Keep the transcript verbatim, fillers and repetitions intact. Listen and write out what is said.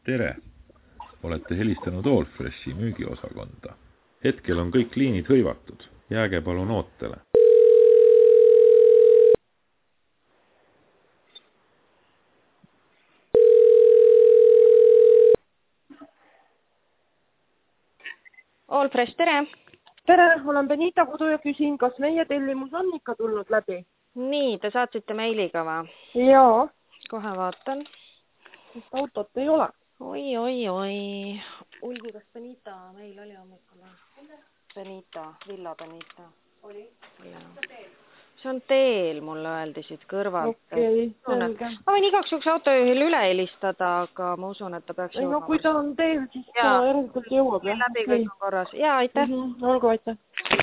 Tere! Olete helistanud Allfreshi müügiosakonda. Hetkel on kõik liinid hõivatud. Jääge palun ootele. Allfresh, tere! Tere, olen Benita Kodu ja küsin, kas meie tellimus on ikka tulnud läbi? Nii, te saatsite meiliga või? Jaa. Kohe vaatan. Sest autot ei ole. Oi, oi, oi. Ulgu, kas Benita meil oli hommikul? Benita, Villa Benita. Oli? See on teel, mulle öeldi siit kõrvalt. Okei, selge. Ma võin igaks juhuks autojuhil üle helistada, aga ma usun, et ta peaks ei, no kui ta on teel, siis ta järelikult jõuab. Läbi kõik on korras. Jaa, aitäh. Mm -hmm. Olgu, aitäh.